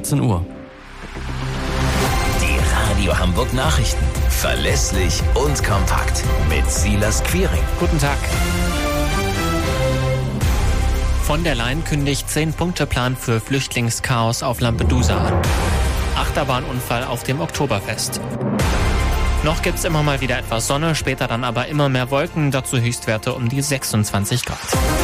14 Uhr. Die Radio Hamburg Nachrichten. Verlässlich und kompakt. Mit Silas Quiring. Guten Tag. Von der Leyen kündigt 10-Punkte-Plan für Flüchtlingschaos auf Lampedusa an. Achterbahnunfall auf dem Oktoberfest. Noch gibt's immer mal wieder etwas Sonne, später dann aber immer mehr Wolken, dazu Höchstwerte um die 26 Grad.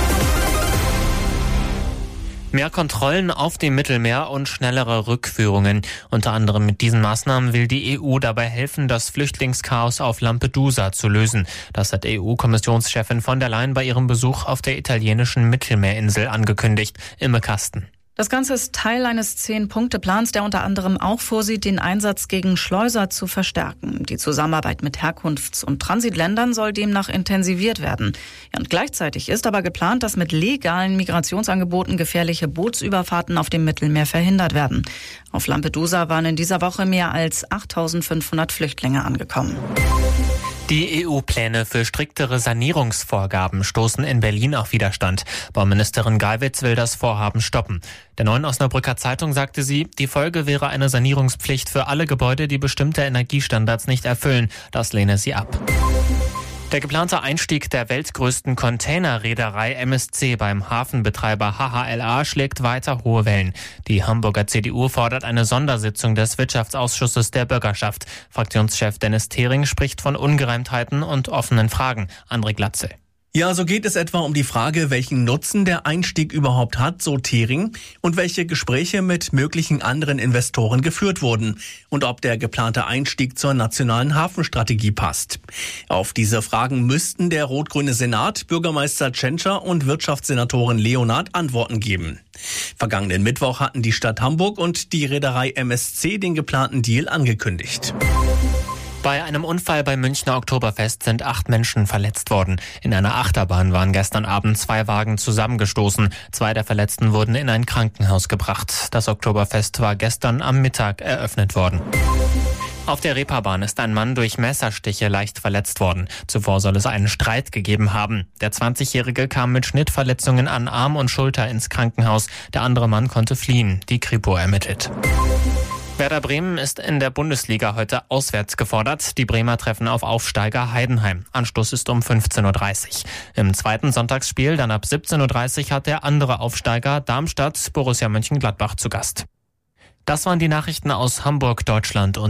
Mehr Kontrollen auf dem Mittelmeer und schnellere Rückführungen. Unter anderem mit diesen Maßnahmen will die EU dabei helfen, das Flüchtlingschaos auf Lampedusa zu lösen. Das hat EU-Kommissionschefin von der Leyen bei ihrem Besuch auf der italienischen Mittelmeerinsel angekündigt. Imme Kasten. Das Ganze ist Teil eines 10-Punkte-Plans, der unter anderem auch vorsieht, den Einsatz gegen Schleuser zu verstärken. Die Zusammenarbeit mit Herkunfts- und Transitländern soll demnach intensiviert werden. Ja, und gleichzeitig ist aber geplant, dass mit legalen Migrationsangeboten gefährliche Bootsüberfahrten auf dem Mittelmeer verhindert werden. Auf Lampedusa waren in dieser Woche mehr als 8.500 Flüchtlinge angekommen. Die EU-Pläne für striktere Sanierungsvorgaben stoßen in Berlin auf Widerstand. Bauministerin Geiwitz will das Vorhaben stoppen. Der Neuen Osnabrücker Zeitung sagte sie, die Folge wäre eine Sanierungspflicht für alle Gebäude, die bestimmte Energiestandards nicht erfüllen. Das lehne sie ab. Der geplante Einstieg der weltgrößten Containerreederei MSC beim Hafenbetreiber HHLA schlägt weiter hohe Wellen. Die Hamburger CDU fordert eine Sondersitzung des Wirtschaftsausschusses der Bürgerschaft. Fraktionschef Dennis Thering spricht von Ungereimtheiten und offenen Fragen. André Glatzel. Ja, so geht es etwa um die Frage, welchen Nutzen der Einstieg überhaupt hat, so Thering, und welche Gespräche mit möglichen anderen Investoren geführt wurden und ob der geplante Einstieg zur nationalen Hafenstrategie passt. Auf diese Fragen müssten der rot-grüne Senat, Bürgermeister Tschentscher und Wirtschaftssenatorin Leonard Antworten geben. Vergangenen Mittwoch hatten die Stadt Hamburg und die Reederei MSC den geplanten Deal angekündigt. Bei einem Unfall beim Münchner Oktoberfest sind 8 Menschen verletzt worden. In einer Achterbahn waren gestern Abend 2 Wagen zusammengestoßen. 2 der Verletzten wurden in ein Krankenhaus gebracht. Das Oktoberfest war gestern am Mittag eröffnet worden. Auf der Reeperbahn ist ein Mann durch Messerstiche leicht verletzt worden. Zuvor soll es einen Streit gegeben haben. Der 20-Jährige kam mit Schnittverletzungen an Arm und Schulter ins Krankenhaus. Der andere Mann konnte fliehen. Die Kripo ermittelt. Werder Bremen ist in der Bundesliga heute auswärts gefordert. Die Bremer treffen auf Aufsteiger Heidenheim. Anstoß ist um 15.30 Uhr. Im zweiten Sonntagsspiel, dann ab 17.30 Uhr, hat der andere Aufsteiger Darmstadt Borussia Mönchengladbach zu Gast. Das waren die Nachrichten aus Hamburg, Deutschland und